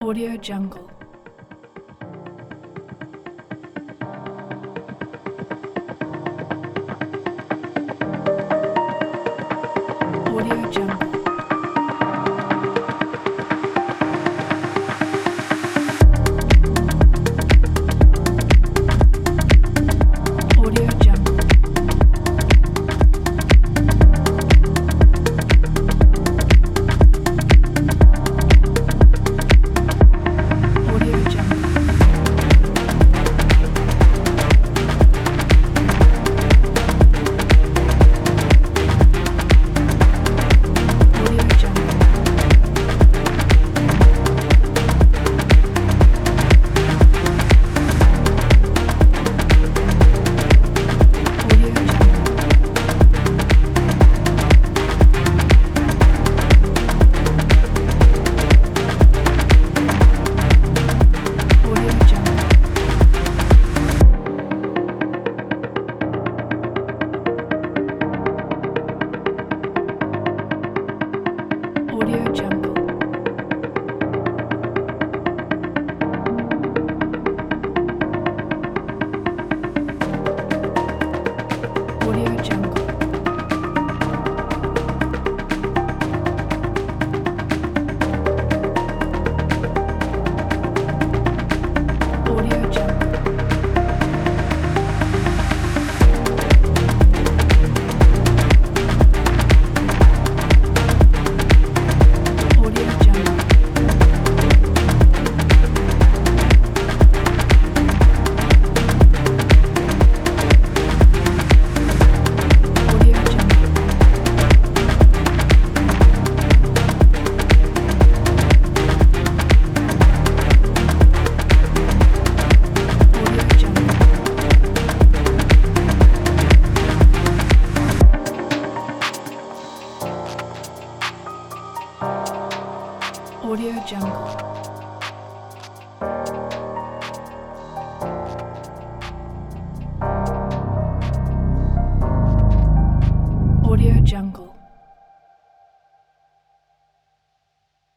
Audio Jungle. Audio Jungle. Audio Jungle. Audio Jungle. Audio Jungle. Audio Jungle. Audio Jungle. Audio Jungle. Audio Jungle. Audio Jungle. Audio Jungle. Audio Jungle. Audio Jungle. Audio Jungle. Audio Jungle.